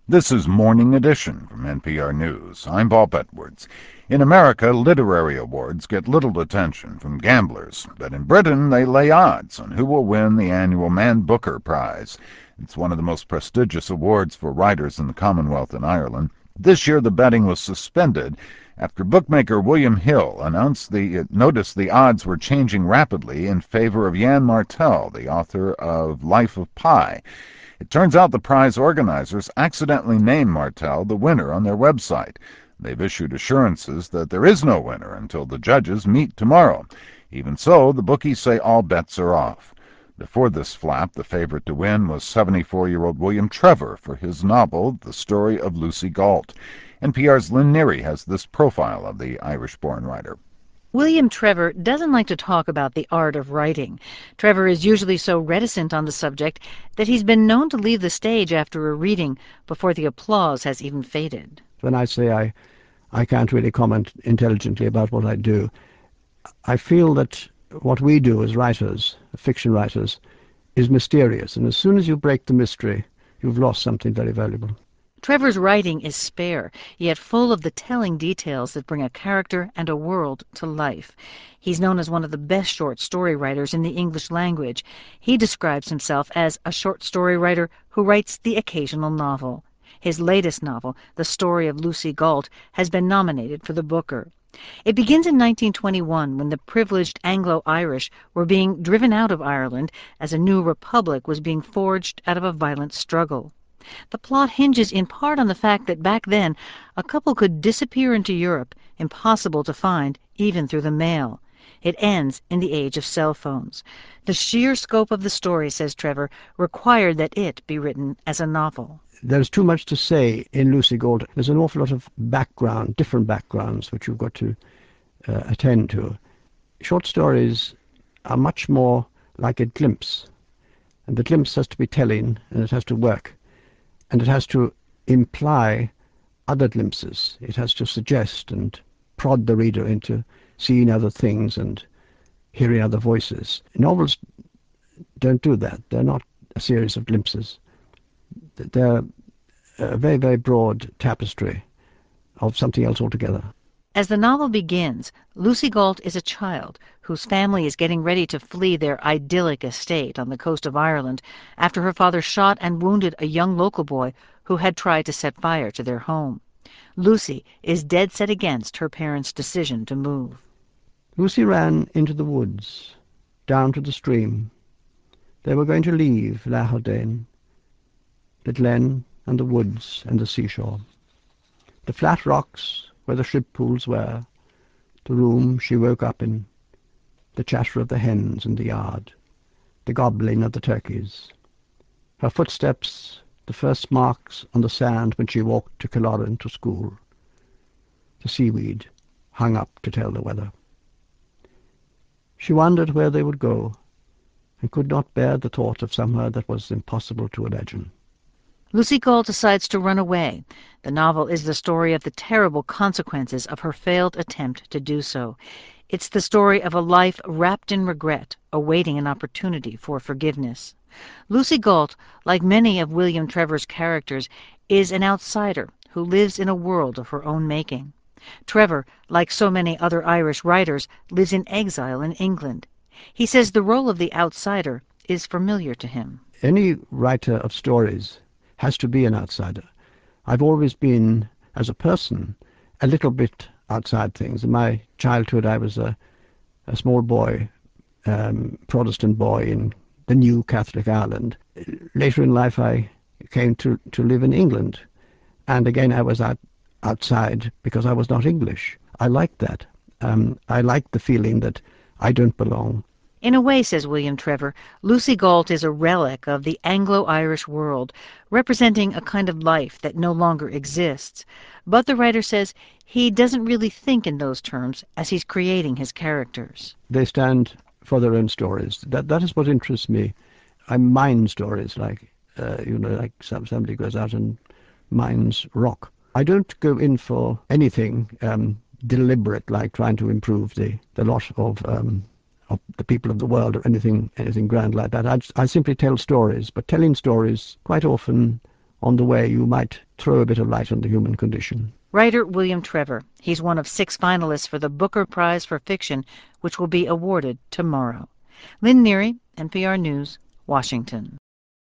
This is Morning Edition from NPR News. I'm Bob Edwards. In America, literary awards get little attention from gamblers, but in Britain they lay odds on who will win the annual Man Booker Prize. It's one of the most prestigious awards for writers in the Commonwealth and Ireland. This year the betting was suspended after bookmaker William Hill noticed the odds were changing rapidly in favor of Yann Martel, the author of Life of Pi. It turns out the prize organizers accidentally named Martel the winner on their website. They've issued assurances that there is no winner until the judges meet tomorrow. Even so, the bookies say all bets are off. Before this flap, the favorite to win was 74-year-old William Trevor for his novel, The Story of Lucy Galt. NPR's Lynn Neary has this profile of the Irish-born writer. William Trevor doesn't like to talk about the art of writing. Trevor is usually so reticent on the subject that he's been known to leave the stage after a reading before the applause has even faded. When I say I can't really comment intelligently about what I do, I feel that what we do as writers, fiction writers, is mysterious. And as soon as you break the mystery, you've lost something very valuable. Trevor's writing is spare, yet full of the telling details that bring a character and a world to life. He's known as one of the best short story writers in the English language. He describes himself as a short story writer who writes the occasional novel. His latest novel, The Story of Lucy Galt, has been nominated for the Booker. It begins in 1921 when the privileged Anglo-Irish were being driven out of Ireland as a new republic was being forged out of a violent struggle. The plot hinges in part on the fact that back then a couple could disappear into Europe, impossible to find even through the mail. It ends in the age of cell phones. The sheer scope of the story, says Trevor, required that it be written as a novel. There's too much to say in Lucy Galt. There's an awful lot of background, different backgrounds, which you've got to attend to. Short stories are much more like a glimpse, and the glimpse has to be telling, and it has to work. And it has to imply other glimpses. It has to suggest and prod the reader into seeing other things and hearing other voices. Novels don't do that. They're not a series of glimpses. They're a very, very broad tapestry of something else altogether. As the novel begins, Lucy Galt is a child whose family is getting ready to flee their idyllic estate on the coast of Ireland after her father shot and wounded a young local boy who had tried to set fire to their home. Lucy is dead set against her parents' decision to move. Lucy ran into the woods, down to the stream. They were going to leave La Haldane, the glen and the woods and the seashore. The flat rocks where the shrimp pools were, the room she woke up in, the chatter of the hens in the yard, the gobbling of the turkeys. Her footsteps, the first marks on the sand when she walked to Killoran to school. The seaweed hung up to tell the weather. She wondered where they would go, and could not bear the thought of somewhere that was impossible to imagine. Lucy Galt decides to run away. The novel is the story of the terrible consequences of her failed attempt to do so. It's the story of a life wrapped in regret, awaiting an opportunity for forgiveness. Lucy Galt, like many of William Trevor's characters, is an outsider who lives in a world of her own making. Trevor, like so many other Irish writers, lives in exile in England. He says the role of the outsider is familiar to him. Any writer of stories has to be an outsider. I've always been, as a person, a little bit outside things. In my childhood, I was a small boy, Protestant boy in the new Catholic Ireland. Later in life, I came to live in England. And again, I was outside because I was not English. I liked that. I liked the feeling that I don't belong. In a way, says William Trevor, Lucy Galt is a relic of the Anglo-Irish world, representing a kind of life that no longer exists. But the writer says he doesn't really think in those terms as he's creating his characters. They stand for their own stories. That is what interests me. I mine stories, like somebody goes out and mines rock. I don't go in for anything deliberate, like trying to improve the lot of the people of the world or anything grand like that. I simply tell stories, but telling stories quite often on the way you might throw a bit of light on the human condition. Writer William Trevor. He's one of 6 finalists for the Booker Prize for Fiction, which will be awarded tomorrow. Lynn Neary, NPR News, Washington.